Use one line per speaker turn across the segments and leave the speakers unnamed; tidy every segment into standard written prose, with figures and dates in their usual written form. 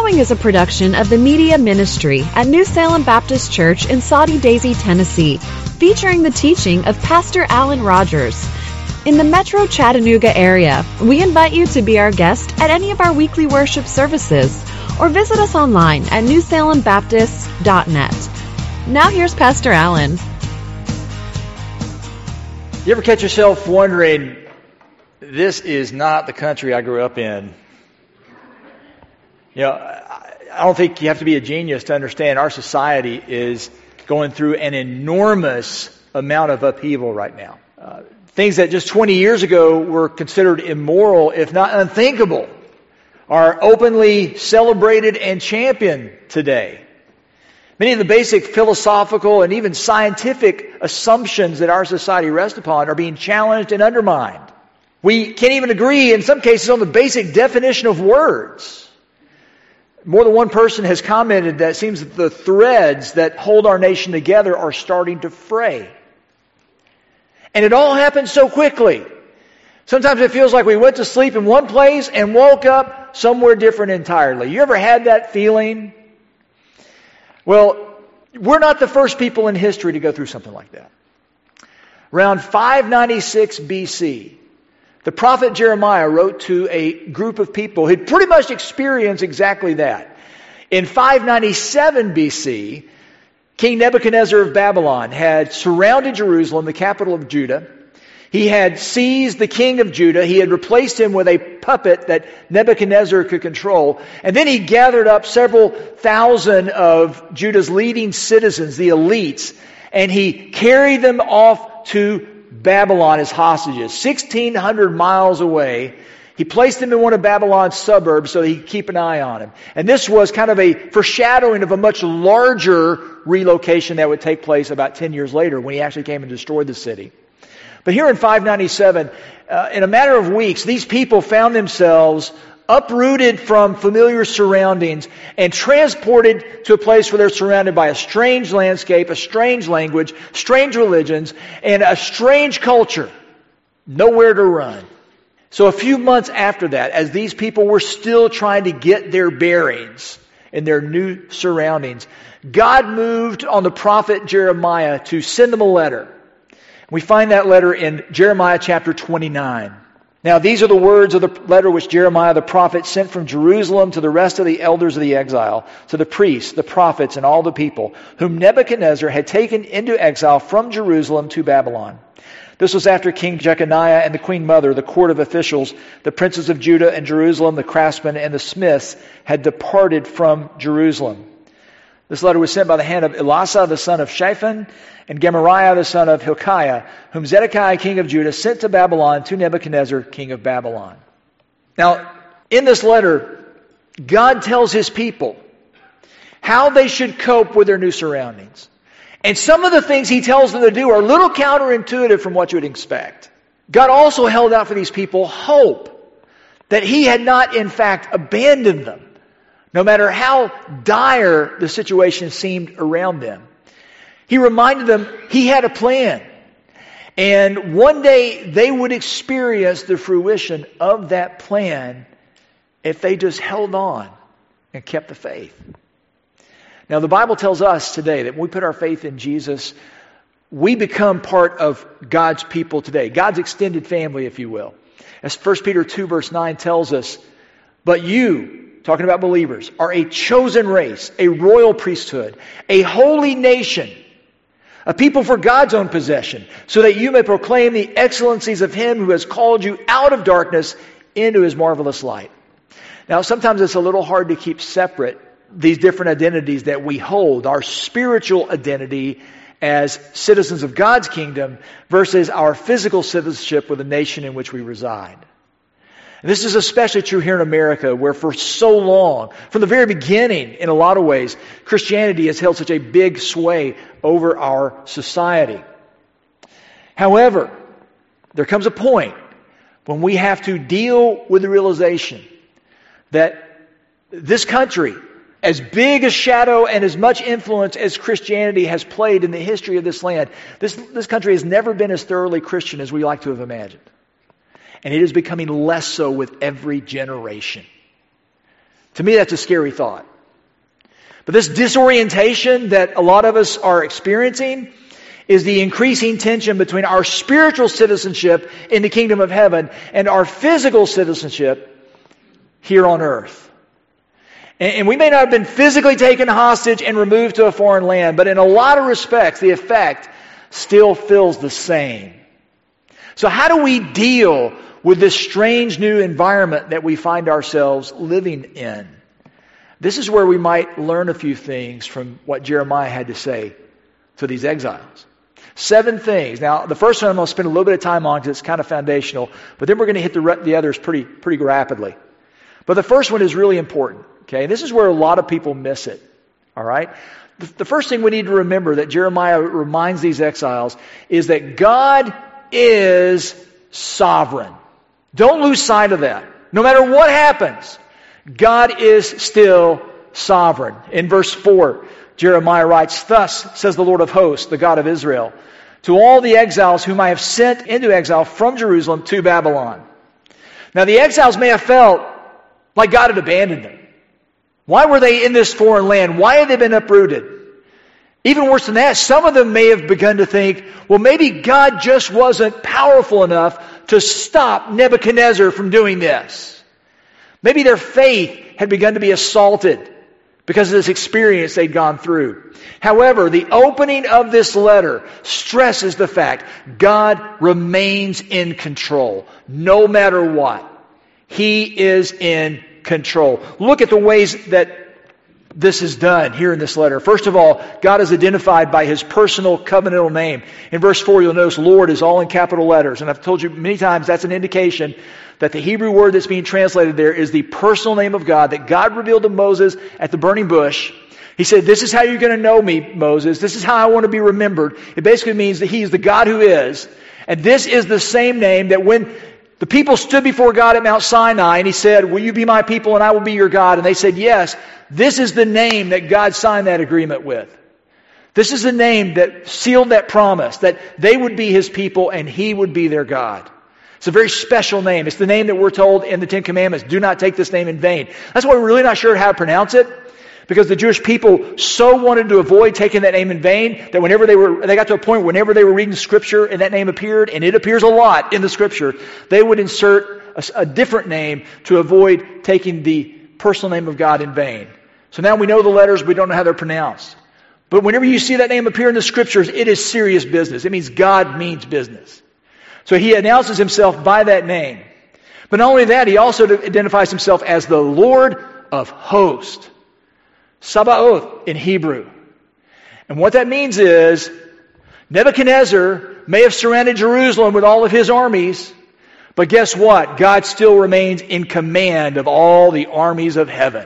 following is a production of the Media Ministry at New Salem Baptist Church in Soddy Daisy, Tennessee, featuring the teaching of Pastor Alan Rogers. In the Metro Chattanooga area, we invite you to be our guest at any of our weekly worship services or visit us online at newsalembaptist.net. Now here's Pastor Alan.
You ever catch yourself wondering, this is not the country I grew up in? You know, I don't think you have to be a genius to understand our society is going through an enormous amount of upheaval right now. Things that just 20 years ago were considered immoral, if not unthinkable, are openly celebrated and championed today. Many of the basic philosophical and even scientific assumptions that our society rests upon are being challenged and undermined. We can't even agree in some cases on the basic definition of words. More than one person has commented that it seems that the threads that hold our nation together are starting to fray. And it all happens so quickly. Sometimes it feels like we went to sleep in one place and woke up somewhere different entirely. You ever had that feeling? Well, we're not the first people in history to go through something like that. Around 596 BC, the prophet Jeremiah wrote to a group of people who'd pretty much experienced exactly that. In 597 BC, King Nebuchadnezzar of Babylon had surrounded Jerusalem, the capital of Judah. He had seized the king of Judah. He had replaced him with a puppet that Nebuchadnezzar could control. And then he gathered up several thousand of Judah's leading citizens, the elites, and he carried them off to Babylon as hostages, 1,600 miles away. He placed them in one of Babylon's suburbs so he could keep an eye on him. And this was kind of a foreshadowing of a much larger relocation that would take place about 10 years later when he actually came and destroyed the city. But here in 597, in a matter of weeks, these people found themselves uprooted from familiar surroundings and transported to a place where they're surrounded by a strange landscape, a strange language, strange religions, and a strange culture. Nowhere to run. So a few months after that, as these people were still trying to get their bearings in their new surroundings, God moved on the prophet Jeremiah to send them a letter. We find that letter in Jeremiah chapter 29. Now, these are the words of the letter which Jeremiah the prophet sent from Jerusalem to the rest of the elders of the exile, to the priests, the prophets, and all the people, whom Nebuchadnezzar had taken into exile from Jerusalem to Babylon. This was after King Jeconiah and the queen mother, the court of officials, the princes of Judah and Jerusalem, the craftsmen, and the smiths had departed from Jerusalem. This letter was sent by the hand of Elasah, the son of Shaphan, and Gemariah, the son of Hilkiah, whom Zedekiah, king of Judah, sent to Babylon to Nebuchadnezzar, king of Babylon. Now, in this letter, God tells His people how they should cope with their new surroundings. And some of the things He tells them to do are a little counterintuitive from what you would expect. God also held out for these people hope that He had not, in fact, abandoned them, no matter how dire the situation seemed around them. He reminded them He had a plan. And one day they would experience the fruition of that plan if they just held on and kept the faith. Now, the Bible tells us today that when we put our faith in Jesus, we become part of God's people today, God's extended family, if you will. As 1 Peter 2 verse 9 tells us, but you, talking about believers, are a chosen race, a royal priesthood, a holy nation, a people for God's own possession, so that you may proclaim the excellencies of Him who has called you out of darkness into His marvelous light. Now, sometimes it's a little hard to keep separate these different identities that we hold, our spiritual identity as citizens of God's kingdom versus our physical citizenship with the nation in which we reside. And this is especially true here in America, where for so long, from the very beginning, in a lot of ways, Christianity has held such a big sway over our society. However, there comes a point when we have to deal with the realization that this country, as big a shadow and as much influence as Christianity has played in the history of this land, this country has never been as thoroughly Christian as we like to have imagined. And it is becoming less so with every generation. To me, that's a scary thought. But this disorientation that a lot of us are experiencing is the increasing tension between our spiritual citizenship in the kingdom of heaven and our physical citizenship here on earth. And we may not have been physically taken hostage and removed to a foreign land, but in a lot of respects, the effect still feels the same. So how do we deal with this strange new environment that we find ourselves living in? This is where we might learn a few things from what Jeremiah had to say to these exiles. 7 things. Now, the first one I'm going to spend a little bit of time on because it's kind of foundational, but then we're going to hit the others pretty rapidly. But the first one is really important. Okay, this is where a lot of people miss it. All right? The first thing we need to remember that Jeremiah reminds these exiles is that God is sovereign. Don't lose sight of that. No matter what happens, God is still sovereign. In verse 4, Jeremiah writes, "Thus says the Lord of hosts, the God of Israel, to all the exiles whom I have sent into exile from Jerusalem to Babylon." Now the exiles may have felt like God had abandoned them. Why were they in this foreign land? Why had they been uprooted? Even worse than that, some of them may have begun to think, well, maybe God just wasn't powerful enough to stop Nebuchadnezzar from doing this. Maybe their faith had begun to be assaulted because of this experience they'd gone through. However, the opening of this letter stresses the fact God remains in control, no matter what. He is in control. Look at the ways that this is done here in this letter. First of all, God is identified by His personal covenantal name. In verse 4, you'll notice Lord is all in capital letters. And I've told you many times that's an indication that the Hebrew word that's being translated there is the personal name of God that God revealed to Moses at the burning bush. He said, this is how you're going to know me, Moses. This is how I want to be remembered. It basically means that He is the God who is. And this is the same name that when the people stood before God at Mount Sinai and He said, will you be my people and I will be your God? And they said, yes. This is the name that God signed that agreement with. This is the name that sealed that promise that they would be His people and He would be their God. It's a very special name. It's the name that we're told in the Ten Commandments, do not take this name in vain. That's why we're really not sure how to pronounce it. Because the Jewish people so wanted to avoid taking that name in vain that whenever they got to a point whenever they were reading Scripture and that name appeared, and it appears a lot in the Scripture, they would insert a different name to avoid taking the personal name of God in vain. So now we know the letters, we don't know how they're pronounced. But whenever you see that name appear in the Scriptures, it is serious business. It means God means business. So He announces Himself by that name. But not only that, He also identifies Himself as the Lord of hosts. Sabaoth in Hebrew. And what that means is Nebuchadnezzar may have surrounded Jerusalem with all of his armies, but guess what? God still remains in command of all the armies of heaven.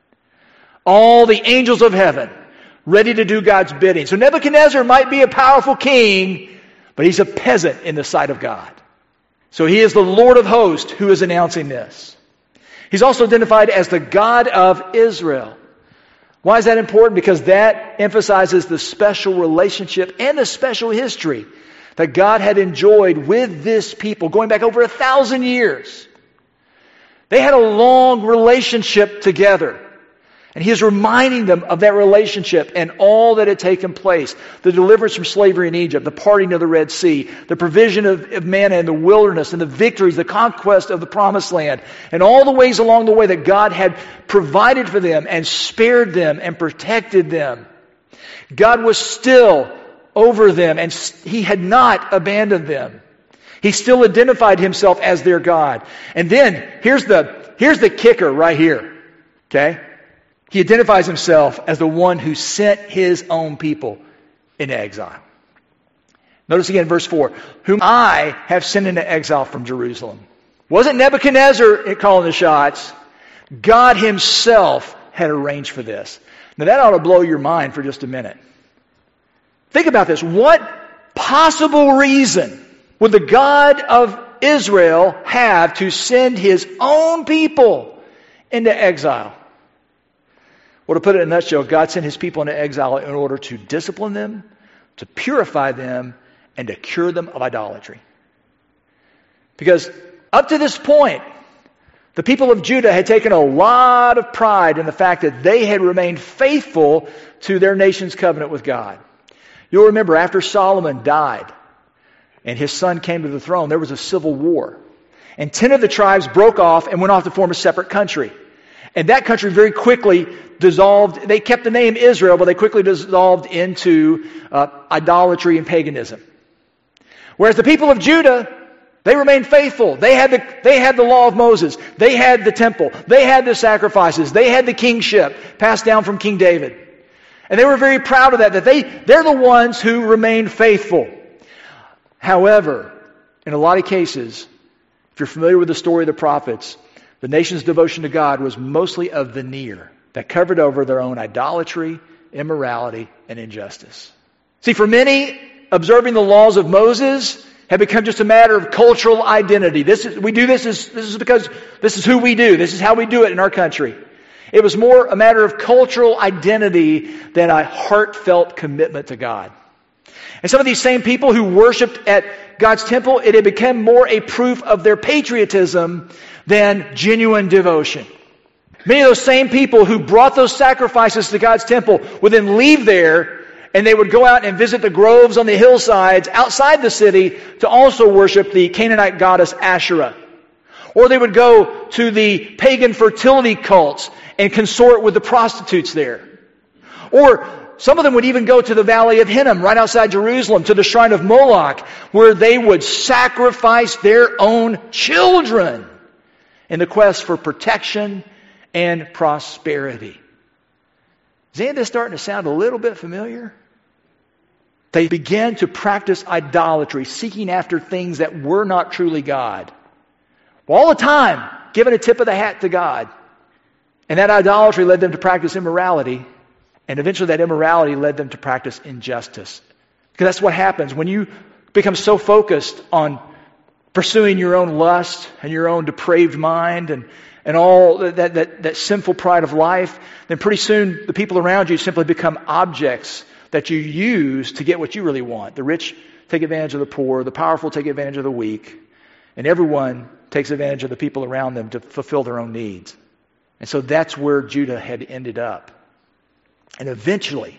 All the angels of heaven ready to do God's bidding. So Nebuchadnezzar might be a powerful king, but he's a peasant in the sight of God. So He is the Lord of hosts who is announcing this. He's also identified as the God of Israel. Why is that important? Because that emphasizes the special relationship and the special history that God had enjoyed with this people going back over 1,000 years. They had a long relationship together. And He is reminding them of that relationship and all that had taken place. The deliverance from slavery in Egypt, the parting of the Red Sea, the provision of manna in the wilderness, and the victories, the conquest of the Promised Land, and all the ways along the way that God had provided for them and spared them and protected them. God was still over them and He had not abandoned them. He still identified Himself as their God. And then, here's the kicker right here. Okay? He identifies Himself as the one who sent His own people into exile. Notice again verse 4. Whom I have sent into exile from Jerusalem. Wasn't Nebuchadnezzar calling the shots. God Himself had arranged for this. Now that ought to blow your mind for just a minute. Think about this. What possible reason would the God of Israel have to send His own people into exile? Well, to put it in a nutshell, God sent His people into exile in order to discipline them, to purify them, and to cure them of idolatry. Because up to this point, The people of Judah had taken a lot of pride in the fact that they had remained faithful to their nation's covenant with God. You'll remember after Solomon died and his son came to the throne, there was a civil war. And 10 of the tribes broke off and went off to form a separate country. And that country very quickly dissolved. They kept the name Israel, but they quickly dissolved into idolatry and paganism. Whereas the people of Judah, they remained faithful. They had the law of Moses. They had the temple. They had the sacrifices. They had the kingship passed down from King David. And they were very proud of that they're the ones who remained faithful. However, in a lot of cases, if you're familiar with the story of the prophets, the nation's devotion to God was mostly a veneer that covered over their own idolatry, immorality, and injustice. See, for many, observing the laws of Moses had become just a matter of cultural identity. This is because this is who we do. This is how we do it in our country. It was more a matter of cultural identity than a heartfelt commitment to God. And some of these same people who worshiped at God's temple, it had become more a proof of their patriotism than genuine devotion. Many of those same people who brought those sacrifices to God's temple would then leave there and they would go out and visit the groves on the hillsides outside the city to also worship the Canaanite goddess Asherah. Or they would go to the pagan fertility cults and consort with the prostitutes there. Or some of them would even go to the Valley of Hinnom, right outside Jerusalem, to the shrine of Moloch, where they would sacrifice their own children in the quest for protection and prosperity. Is any of this starting to sound a little bit familiar? They began to practice idolatry, seeking after things that were not truly God. All the time, giving a tip of the hat to God. And that idolatry led them to practice immorality. And eventually that immorality led them to practice injustice. Because that's what happens when you become so focused on pursuing your own lust and your own depraved mind and all that sinful pride of life, then pretty soon the people around you simply become objects that you use to get what you really want. The rich take advantage of the poor, the powerful take advantage of the weak, and everyone takes advantage of the people around them to fulfill their own needs. And so that's where Judah had ended up. And eventually,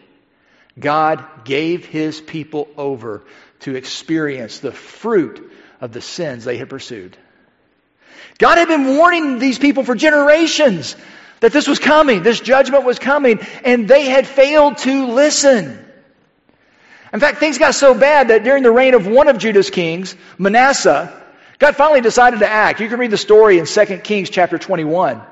God gave His people over to experience the fruit of the sins they had pursued. God had been warning these people for generations that this was coming, this judgment was coming, and they had failed to listen. In fact, things got so bad that during the reign of one of Judah's kings, Manasseh, God finally decided to act. You can read the story in 2 Kings chapter 21.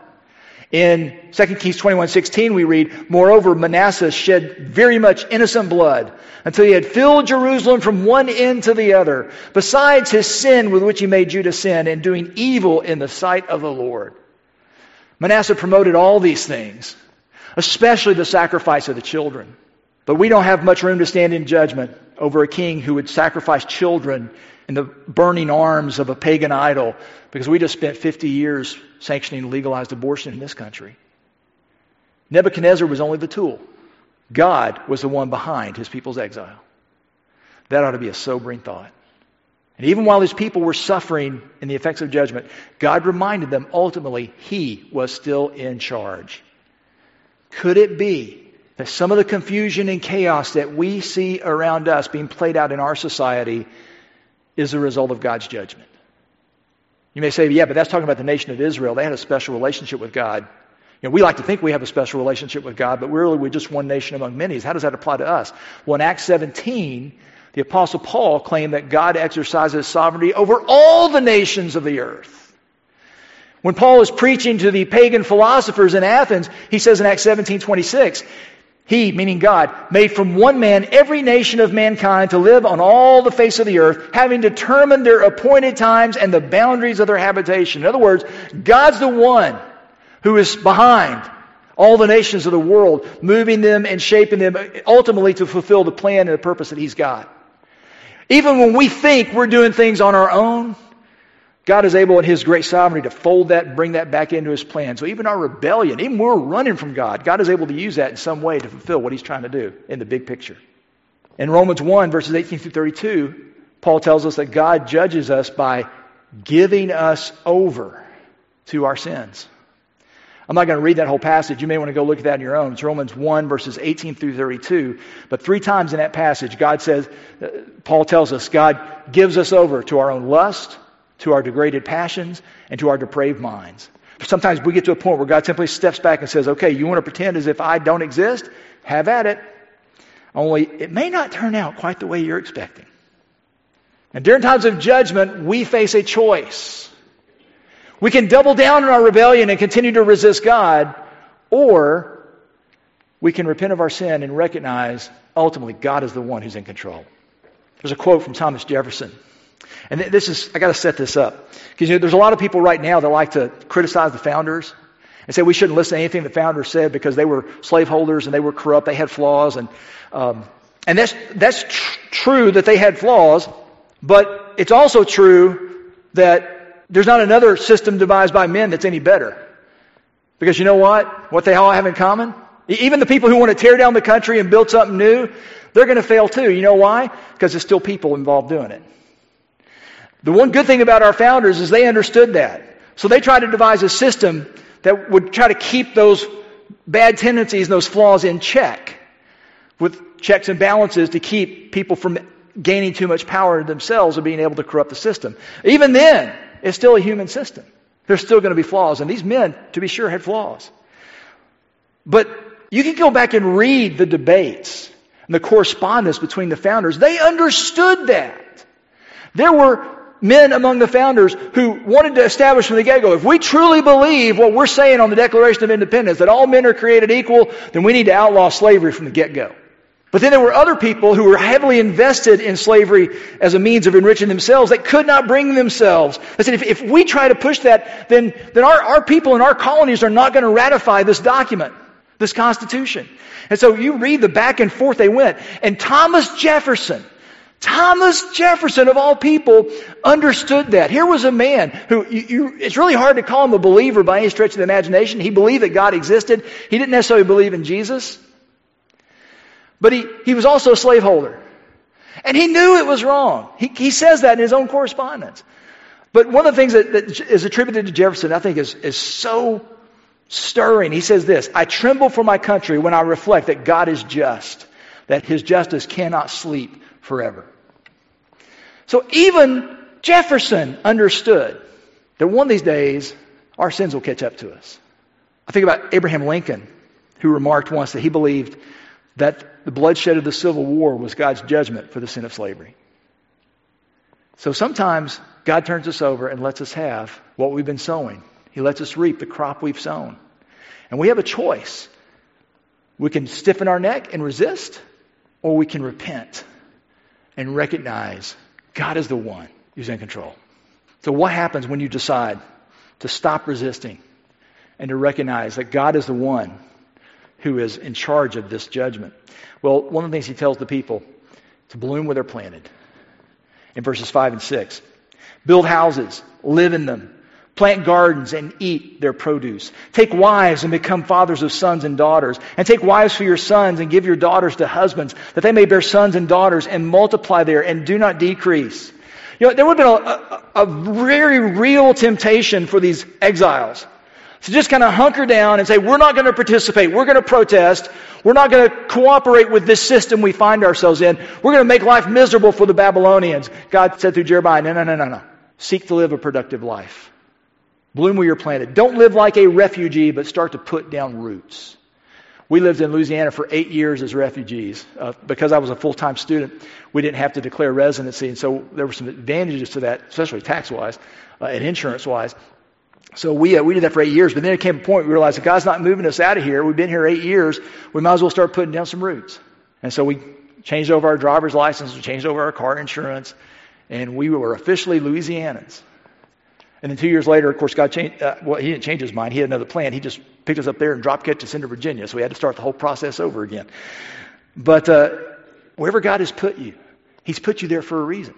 In 2 Kings 21:16 we read, "Moreover, Manasseh shed very much innocent blood until he had filled Jerusalem from one end to the other, besides his sin with which he made Judah sin, and doing evil in the sight of the Lord." Manasseh promoted all these things, especially the sacrifice of the children. But we don't have much room to stand in judgment over a king who would sacrifice children in the burning arms of a pagan idol, because we just spent 50 years sanctioning legalized abortion in this country. Nebuchadnezzar was only the tool. God was the one behind his people's exile. That ought to be a sobering thought. And even while his people were suffering in the effects of judgment, God reminded them ultimately He was still in charge. Could it be that some of the confusion and chaos that we see around us being played out in our society is a result of God's judgment? You may say, yeah, but that's talking about the nation of Israel. They had a special relationship with God. You know, we like to think we have a special relationship with God, but really we're just one nation among many. How does that apply to us? Well, in Acts 17, the Apostle Paul claimed that God exercises sovereignty over all the nations of the earth. When Paul is preaching to the pagan philosophers in Athens, he says in Acts 17:26, He, meaning God, made from one man every nation of mankind to live on all the face of the earth, having determined their appointed times and the boundaries of their habitation. In other words, God's the one who is behind all the nations of the world, moving them and shaping them ultimately to fulfill the plan and the purpose that He's got. Even when we think we're doing things on our own, God is able in His great sovereignty to fold that and bring that back into His plan. So even our rebellion, even when we're running from God, God is able to use that in some way to fulfill what He's trying to do in the big picture. In Romans 1, verses 18 through 32, Paul tells us that God judges us by giving us over to our sins. I'm not going to read that whole passage. You may want to go look at that on your own. It's Romans 1, verses 18 through 32. But 3 times in that passage, Paul tells us, God gives us over to our own lust, to our degraded passions, and to our depraved minds. Sometimes we get to a point where God simply steps back and says, okay, you want to pretend as if I don't exist? Have at it. Only it may not turn out quite the way you're expecting. And during times of judgment, we face a choice. We can double down on our rebellion and continue to resist God, or we can repent of our sin and recognize ultimately God is the one who's in control. There's a quote from Thomas Jefferson. And I got to set this up. Because there's a lot of people right now that like to criticize the founders and say we shouldn't listen to anything the founders said because they were slaveholders and they were corrupt, they had flaws. And that's true that they had flaws, but it's also true that there's not another system devised by men that's any better. Because you know what? What they all have in common? Even the people who want to tear down the country and build something new, they're going to fail too. You know why? Because there's still people involved doing it. The one good thing about our founders is they understood that. So they tried to devise a system that would try to keep those bad tendencies and those flaws in check, with checks and balances to keep people from gaining too much power themselves and being able to corrupt the system. Even then, it's still a human system. There's still going to be flaws. And these men, to be sure, had flaws. But you can go back and read the debates and the correspondence between the founders. They understood that. There were men among the founders who wanted to establish from the get-go, if we truly believe what we're saying on the Declaration of Independence, that all men are created equal, then we need to outlaw slavery from the get-go. But then there were other people who were heavily invested in slavery as a means of enriching themselves that could not bring themselves. They said, if we try to push that, then our people in our colonies are not going to ratify this document, this Constitution. And so you read the back and forth they went. And Thomas Jefferson of all people understood that. Here was a man who, it's really hard to call him a believer by any stretch of the imagination. He believed that God existed. He didn't necessarily believe in Jesus. But he was also a slaveholder. And he knew it was wrong. He says that in his own correspondence. But one of the things that is attributed to Jefferson, I think, is so stirring. He says this, I tremble for my country when I reflect that God is just, that His justice cannot sleep forever. So even Jefferson understood that one of these days, our sins will catch up to us. I think about Abraham Lincoln, who remarked once that he believed that the bloodshed of the Civil War was God's judgment for the sin of slavery. So sometimes God turns us over and lets us have what we've been sowing. He lets us reap the crop we've sown. And we have a choice. We can stiffen our neck and resist, or we can repent and recognize God is the one who's in control. So what happens when you decide to stop resisting and to recognize that God is the one who is in charge of this judgment? Well, one of the things he tells the people, to bloom where they're planted. In verses 5 and 6. Build houses, live in them. Plant gardens and eat their produce. Take wives and become fathers of sons and daughters. And take wives for your sons and give your daughters to husbands, that they may bear sons and daughters and multiply there and do not decrease. There would have been a very real temptation for these exiles to just kind of hunker down and say, we're not going to participate. We're going to protest. We're not going to cooperate with this system we find ourselves in. We're going to make life miserable for the Babylonians. God said through Jeremiah, no. Seek to live a productive life. Bloom where you're planted. Don't live like a refugee, but start to put down roots. We lived in Louisiana for 8 years as refugees. Because I was a full-time student, we didn't have to declare residency, and so there were some advantages to that, especially tax-wise and insurance-wise. So we did that for 8 years, but then it came a point we realized that God's not moving us out of here. We've been here 8 years. We might as well start putting down some roots. And so we changed over our driver's license, we changed over our car insurance, and we were officially Louisianans. And then 2 years later, of course, God changed. He didn't change His mind. He had another plan. He just picked us up there and drop kicked us into Virginia. So we had to start the whole process over again. But wherever God has put you, He's put you there for a reason.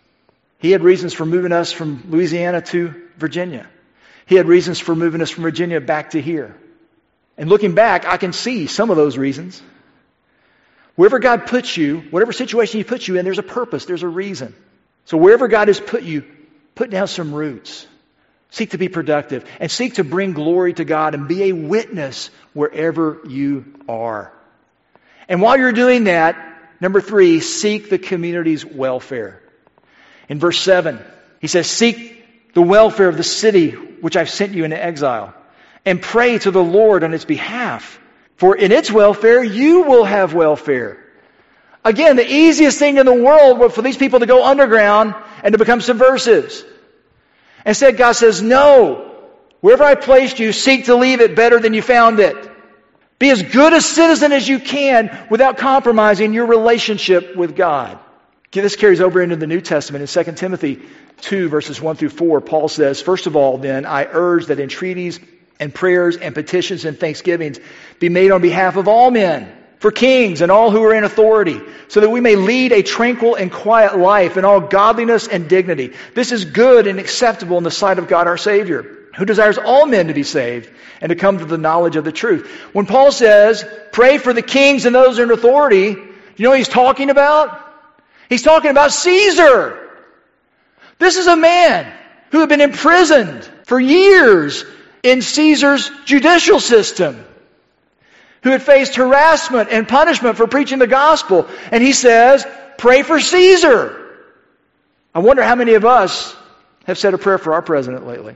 He had reasons for moving us from Louisiana to Virginia. He had reasons for moving us from Virginia back to here. And looking back, I can see some of those reasons. Wherever God puts you, whatever situation He puts you in, there's a purpose, there's a reason. So wherever God has put you, put down some roots. Seek to be productive and seek to bring glory to God and be a witness wherever you are. And while you're doing that, number 3, seek the community's welfare. In verse 7, he says, seek the welfare of the city which I've sent you into exile, and pray to the Lord on its behalf. For in its welfare you will have welfare. Again, the easiest thing in the world was for these people to go underground and to become subversives. Instead, God says, no. Wherever I placed you, seek to leave it better than you found it. Be as good a citizen as you can without compromising your relationship with God. This carries over into the New Testament. In 2 Timothy 2, verses 1 through 4, Paul says, first of all, then, I urge that entreaties and prayers and petitions and thanksgivings be made on behalf of all men, for kings and all who are in authority, so that we may lead a tranquil and quiet life in all godliness and dignity. This is good and acceptable in the sight of God our Savior, who desires all men to be saved and to come to the knowledge of the truth. When Paul says, pray for the kings and those in authority, you know what he's talking about? He's talking about Caesar. This is a man who had been imprisoned for years in Caesar's judicial system, who had faced harassment and punishment for preaching the gospel. And he says, pray for Caesar. I wonder how many of us have said a prayer for our president lately.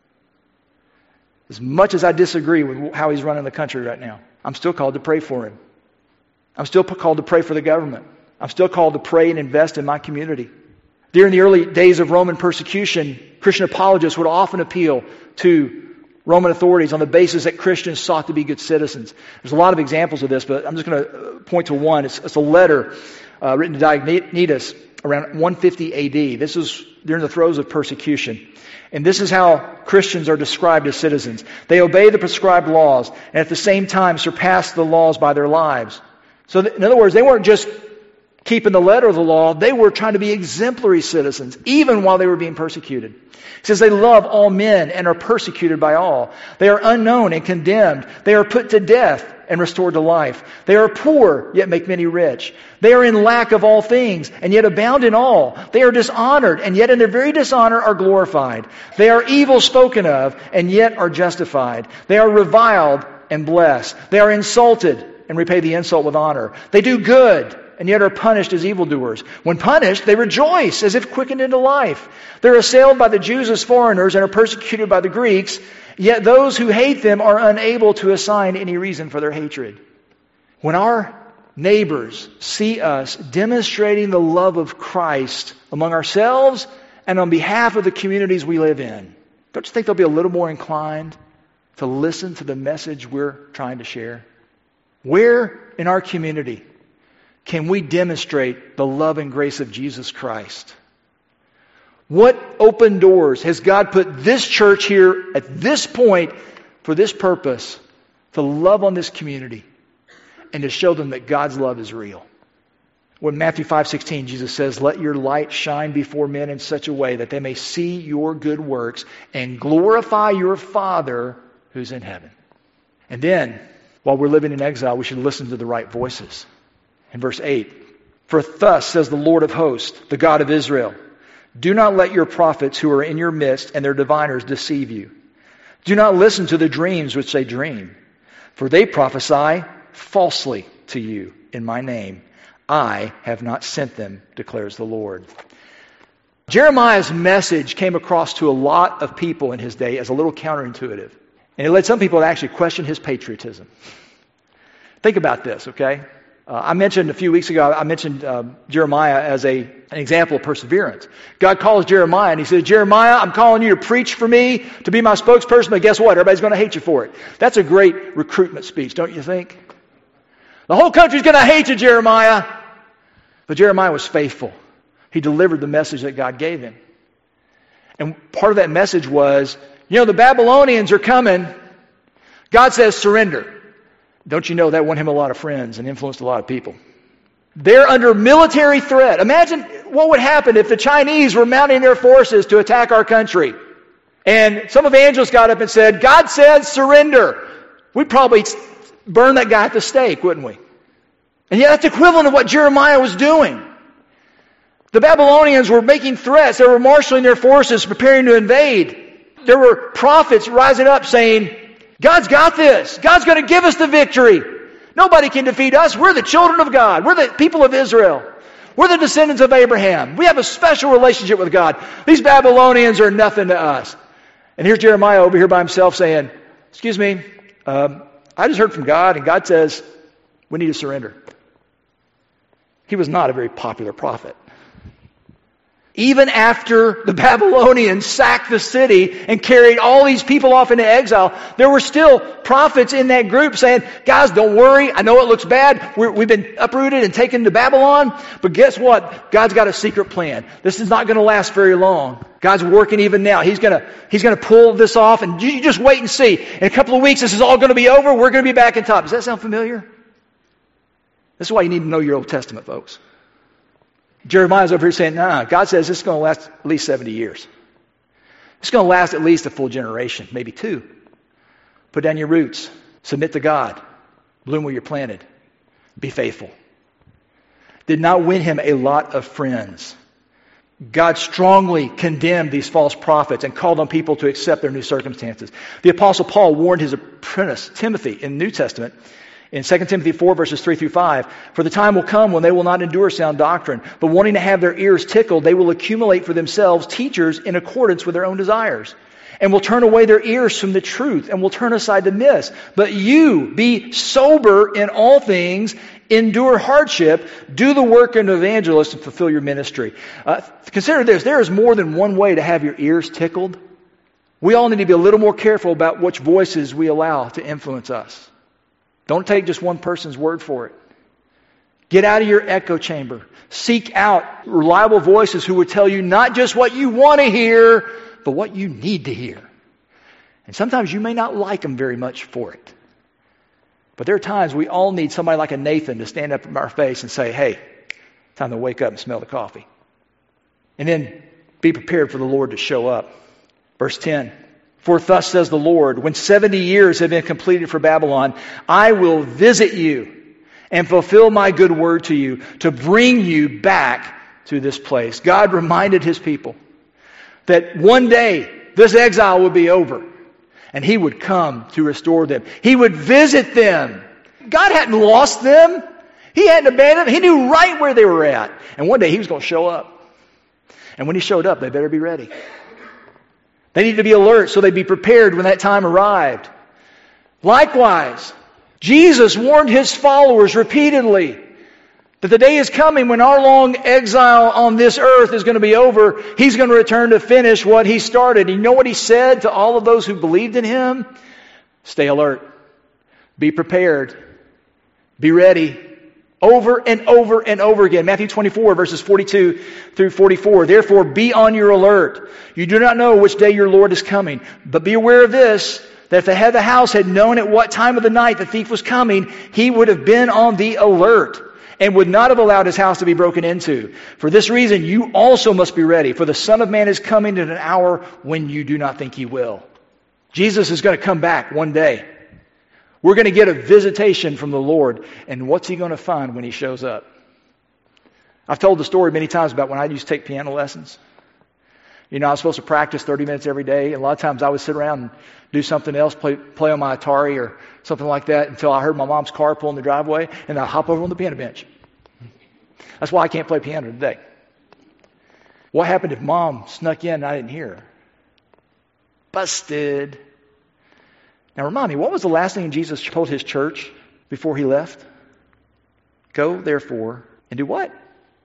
As much as I disagree with how he's running the country right now, I'm still called to pray for him. I'm still called to pray for the government. I'm still called to pray and invest in my community. During the early days of Roman persecution, Christian apologists would often appeal to Roman authorities on the basis that Christians sought to be good citizens. There's a lot of examples of this, but I'm just going to point to one. It's a letter written to Diognetus around 150 AD. This is during the throes of persecution. And this is how Christians are described as citizens. They obey the prescribed laws and at the same time surpass the laws by their lives. So in other words, they weren't just keeping the letter of the law, they were trying to be exemplary citizens, even while they were being persecuted. It says they love all men and are persecuted by all. They are unknown and condemned. They are put to death and restored to life. They are poor, yet make many rich. They are in lack of all things, and yet abound in all. They are dishonored, and yet in their very dishonor are glorified. They are evil spoken of, and yet are justified. They are reviled and blessed. They are insulted and repay the insult with honor. They do good, and yet are punished as evildoers. When punished, they rejoice as if quickened into life. They're assailed by the Jews as foreigners and are persecuted by the Greeks, yet those who hate them are unable to assign any reason for their hatred. When our neighbors see us demonstrating the love of Christ among ourselves and on behalf of the communities we live in, don't you think they'll be a little more inclined to listen to the message we're trying to share? Where in our community can we demonstrate the love and grace of Jesus Christ? What open doors has God put this church here at this point for this purpose, to love on this community and to show them that God's love is real? When Matthew 5:16, Jesus says, let your light shine before men in such a way that they may see your good works and glorify your Father who's in heaven. And then, while we're living in exile, we should listen to the right voices. In verse 8, for thus says the Lord of hosts, the God of Israel, do not let your prophets who are in your midst and their diviners deceive you. Do not listen to the dreams which they dream, for they prophesy falsely to you in my name. I have not sent them, declares the Lord. Jeremiah's message came across to a lot of people in his day as a little counterintuitive. And it led some people to actually question his patriotism. Think about this, okay? I mentioned a few weeks ago, Jeremiah as an example of perseverance. God calls Jeremiah and he says, Jeremiah, I'm calling you to preach for me, to be my spokesperson, but guess what? Everybody's going to hate you for it. That's a great recruitment speech, don't you think? The whole country's going to hate you, Jeremiah. But Jeremiah was faithful. He delivered the message that God gave him. And part of that message was, the Babylonians are coming. God says surrender. Don't you know that won him a lot of friends and influenced a lot of people? They're under military threat. Imagine what would happen if the Chinese were mounting their forces to attack our country. And some evangelists got up and said, God said surrender. We'd probably burn that guy at the stake, wouldn't we? And yet that's equivalent of what Jeremiah was doing. The Babylonians were making threats. They were marshaling their forces, preparing to invade. there were prophets rising up saying, God's got this. God's going to give us the victory. Nobody can defeat us. We're the children of God. We're the people of Israel. We're the descendants of Abraham. We have a special relationship with God. These Babylonians are nothing to us. And here's Jeremiah over here by himself saying, excuse me, I just heard from God, and God says, we need to surrender. He was not a very popular prophet. Even after the Babylonians sacked the city and carried all these people off into exile, there were still prophets in that group saying, guys, don't worry. I know it looks bad. We've been uprooted and taken to Babylon. But guess what? God's got a secret plan. This is not going to last very long. God's working even now. He's going to pull this off. And you just wait and see. In a couple of weeks, this is all going to be over. We're going to be back in top. Does that sound familiar? This is why you need to know your Old Testament, folks. Jeremiah's over here saying, nah, God says this is going to last at least 70 years. It's going to last at least a full generation, maybe 2. Put down your roots. Submit to God. Bloom where you're planted. Be faithful. Did not win him a lot of friends. God strongly condemned these false prophets and called on people to accept their new circumstances. The Apostle Paul warned his apprentice, Timothy, in the New Testament, in 2 Timothy 4, verses 3 through 5, for the time will come when they will not endure sound doctrine, but wanting to have their ears tickled, they will accumulate for themselves teachers in accordance with their own desires, and will turn away their ears from the truth, and will turn aside to myths. But you, be sober in all things, endure hardship, do the work of an evangelist, and fulfill your ministry. Consider this, there is more than one way to have your ears tickled. We all need to be a little more careful about which voices we allow to influence us. Don't take just one person's word for it. Get out of your echo chamber. Seek out reliable voices who will tell you not just what you want to hear, but what you need to hear. And sometimes you may not like them very much for it. But there are times we all need somebody like a Nathan to stand up in our face and say, hey, time to wake up and smell the coffee. And then be prepared for the Lord to show up. Verse 10. For thus says the Lord, when 70 years have been completed for Babylon, I will visit you and fulfill my good word to you to bring you back to this place. God reminded his people that one day this exile would be over and he would come to restore them. He would visit them. God hadn't lost them. He hadn't abandoned them. He knew right where they were at. And one day he was going to show up. And when he showed up, they better be ready. They need to be alert so they'd be prepared when that time arrived. Likewise, Jesus warned his followers repeatedly that the day is coming when our long exile on this earth is going to be over. He's going to return to finish what he started. You know what he said to all of those who believed in him? Stay alert. Be prepared. Be ready. Over and over and over again. Matthew 24, verses 42 through 44. Therefore, be on your alert. You do not know which day your Lord is coming. But be aware of this, that if the head of the house had known at what time of the night the thief was coming, he would have been on the alert and would not have allowed his house to be broken into. For this reason, you also must be ready, for the Son of Man is coming at an hour when you do not think he will. Jesus is going to come back one day. We're going to get a visitation from the Lord. And what's he going to find when he shows up? I've told the story many times about when I used to take piano lessons. You know, I was supposed to practice 30 minutes every day. And a lot of times I would sit around and do something else, play on my Atari or something like that until I heard my mom's car pull in the driveway. And I'd hop over on the piano bench. That's why I can't play piano today. What happened if Mom snuck in and I didn't hear her? Busted. Now remind me, what was the last thing Jesus told his church before he left? Go, therefore, and do what?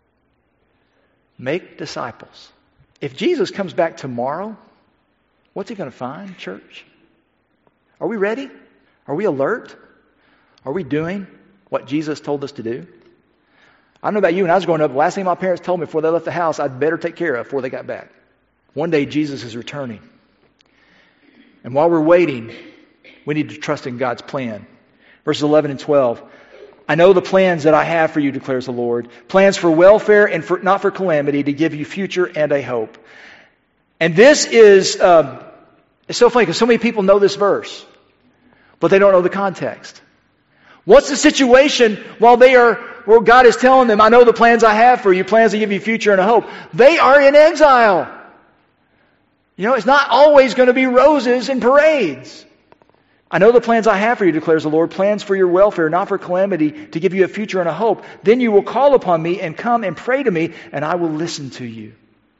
Make disciples. If Jesus comes back tomorrow, what's he going to find, church? Are we ready? Are we alert? Are we doing what Jesus told us to do? I don't know about you, when I was growing up, the last thing my parents told me before they left the house, I'd better take care of before they got back. One day Jesus is returning. And while we're waiting, we need to trust in God's plan. Verses 11 and 12. I know the plans that I have for you, declares the Lord. Plans for welfare and not for calamity, to give you future and a hope. And this is it's so funny because so many people know this verse, but they don't know the context. What's the situation while God is telling them, I know the plans I have for you, plans to give you future and a hope. They are in exile. It's not always going to be roses and parades. I know the plans I have for you, declares the Lord, plans for your welfare, not for calamity, to give you a future and a hope. Then you will call upon me and come and pray to me, and I will listen to you.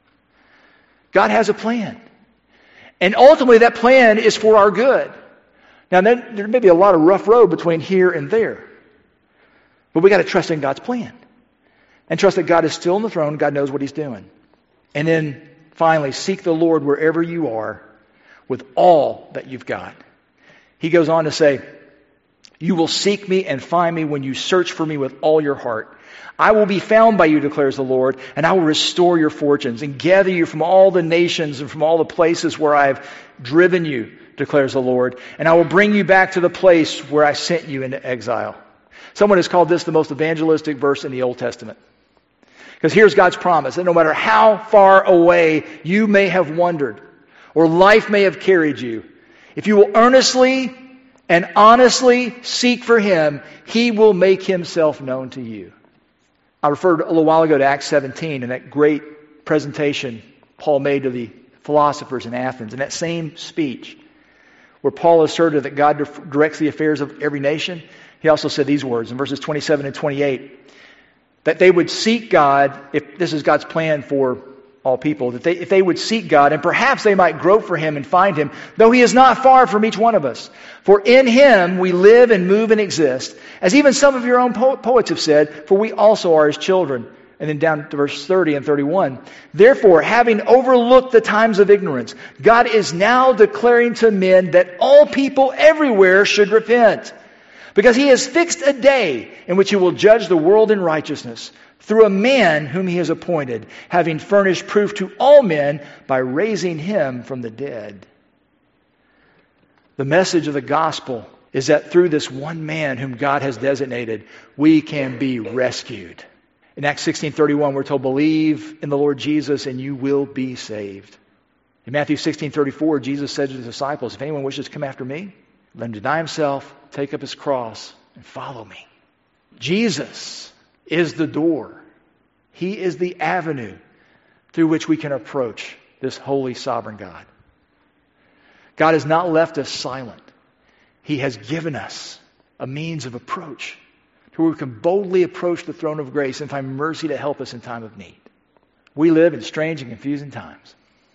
God has a plan. And ultimately that plan is for our good. Now there may be a lot of rough road between here and there. But we got to trust in God's plan. And trust that God is still on the throne, God knows what He's doing. And then finally, seek the Lord wherever you are with all that you've got. He goes on to say, you will seek me and find me when you search for me with all your heart. I will be found by you, declares the Lord, and I will restore your fortunes and gather you from all the nations and from all the places where I have driven you, declares the Lord, and I will bring you back to the place where I sent you into exile. Someone has called this the most evangelistic verse in the Old Testament. Because here's God's promise that no matter how far away you may have wandered or life may have carried you, if you will earnestly and honestly seek for Him, He will make Himself known to you. I referred a little while ago to Acts 17 and that great presentation Paul made to the philosophers in Athens. In that same speech, where Paul asserted that God directs the affairs of every nation, he also said these words in verses 27 and 28, that they would seek God, if this is God's plan for all people, that if they would seek God, and perhaps they might grope for Him and find Him, though He is not far from each one of us. For in Him we live and move and exist, as even some of your own poets have said, for we also are His children. And then down to verse 30 and 31. Therefore, having overlooked the times of ignorance, God is now declaring to men that all people everywhere should repent. Because He has fixed a day in which He will judge the world in righteousness through a man whom He has appointed, having furnished proof to all men by raising Him from the dead. The message of the gospel is that through this one man whom God has designated, we can be rescued. In Acts 16:31, we're told, believe in the Lord Jesus and you will be saved. In Matthew 16:34, Jesus said to the disciples, if anyone wishes to come after me, let him deny himself, take up his cross, and follow me. Jesus is the door. He is the avenue through which we can approach this holy, sovereign God. God has not left us silent. He has given us a means of approach to where we can boldly approach the throne of grace and find mercy to help us in time of need. We live in strange and confusing times.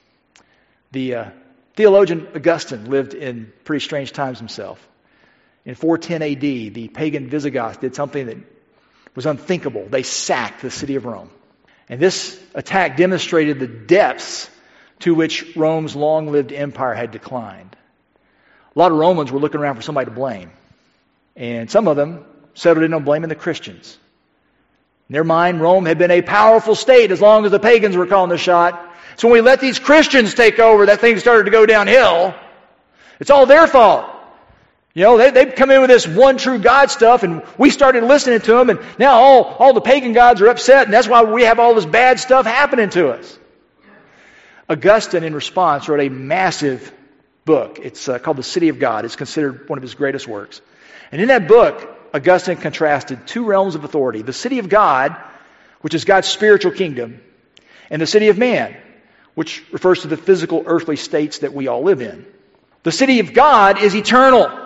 The theologian Augustine lived in pretty strange times himself. In 410 AD, the pagan Visigoths did something that was unthinkable. They sacked the city of Rome. And this attack demonstrated the depths to which Rome's long-lived empire had declined. A lot of Romans were looking around for somebody to blame. And some of them settled in on blaming the Christians. In their mind, Rome had been a powerful state as long as the pagans were calling the shot. So when we let these Christians take over, that thing started to go downhill. It's all their fault. They've come in with this one true God stuff, and we started listening to them, and now all the pagan gods are upset, and that's why we have all this bad stuff happening to us. Augustine, in response, wrote a massive book. It's called The City of God. It's considered one of his greatest works. And in that book, Augustine contrasted two realms of authority. The city of God, which is God's spiritual kingdom, and the city of man, which refers to the physical earthly states that we all live in. The city of God is eternal.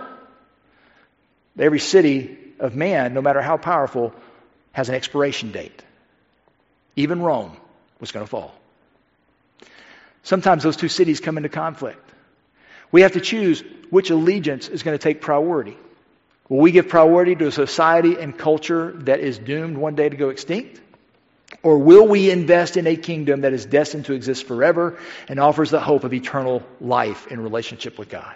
Every city of man, no matter how powerful, has an expiration date. Even Rome was going to fall. Sometimes those two cities come into conflict. We have to choose which allegiance is going to take priority. Will we give priority to a society and culture that is doomed one day to go extinct? Or will we invest in a kingdom that is destined to exist forever and offers the hope of eternal life in relationship with God?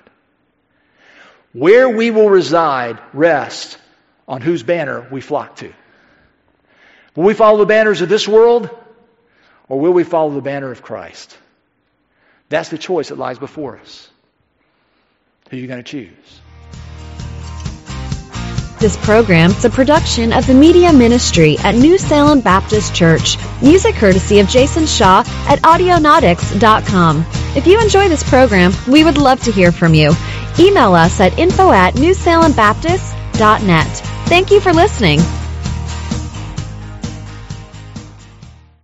Where we will reside rests on whose banner we flock to. Will we follow the banners of this world, or will we follow the banner of Christ? That's the choice that lies before us. Who are you going to choose?
This program is a production of the Media Ministry at New Salem Baptist Church. Music courtesy of Jason Shaw at Audionautics.com. If you enjoy this program, we would love to hear from you. Email us at info@newsalembaptist.net. Thank you for listening.